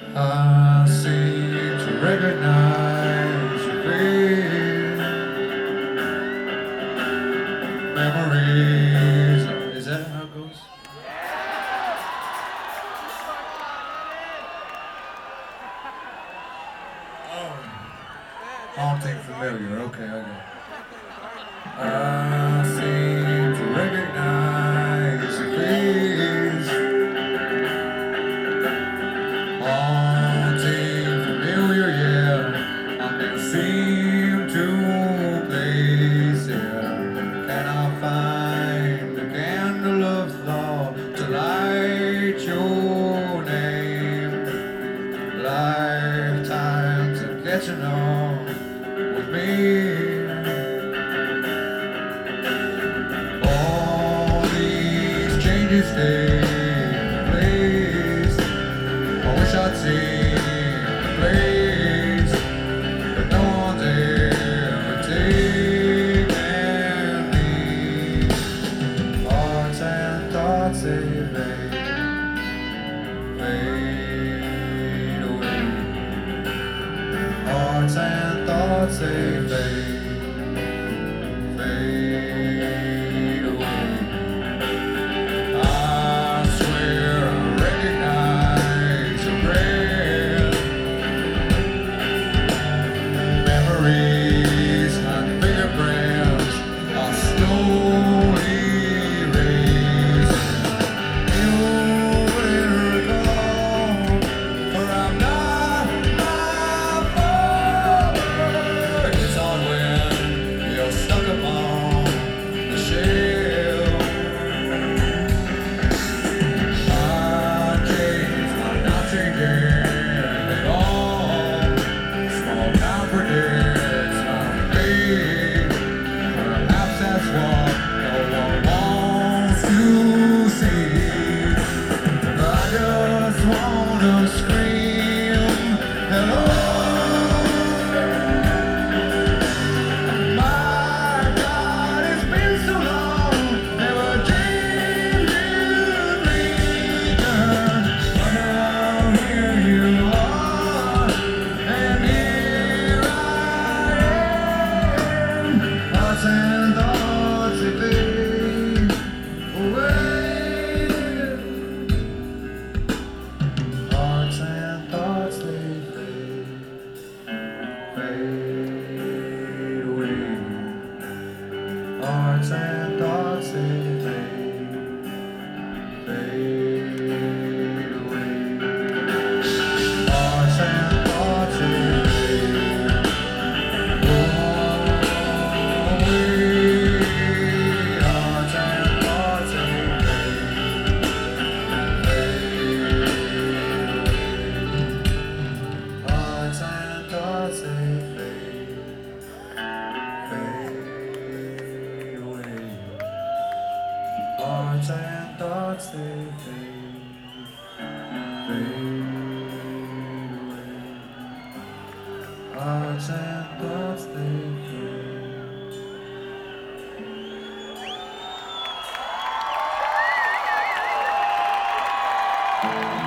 I seem to recognize your face. Memories. Is that how it goes? Oh, haunting familiar. Okay, okay. I seem to recognize your face. Haunting familiar, yeah. I can seem to place, yeah. Can I find a candle of thought to light your name? Lifetimes of catching on with me. All these changes stay in place. I wish I'd seen the place, but no one's ever taken me. Hearts and thoughts, they fade away. Hearts and thoughts, they fade away. I swear I recognize your breath. Memories and fingerprints are slowly erasing. You wouldn't recall, for I'm not my father. It's on when you're stuck upon the shelf. My dreams are not changing at all. Small confidence I made. Perhaps that's what no one wants to see. I just wanna scream hello. My God, it's been so long. Never dreamed you'd return. But now here you are, and here I am. Thoughts and thoughts, they fade away. Hearts and thoughts, they fade away. Hearts and thoughts, they fade away. Hearts and thoughts, they fade away. Hearts and thoughts, hearts and thoughts, fade away. Hearts and thoughts, they fade away. Hearts and thoughts, they fade.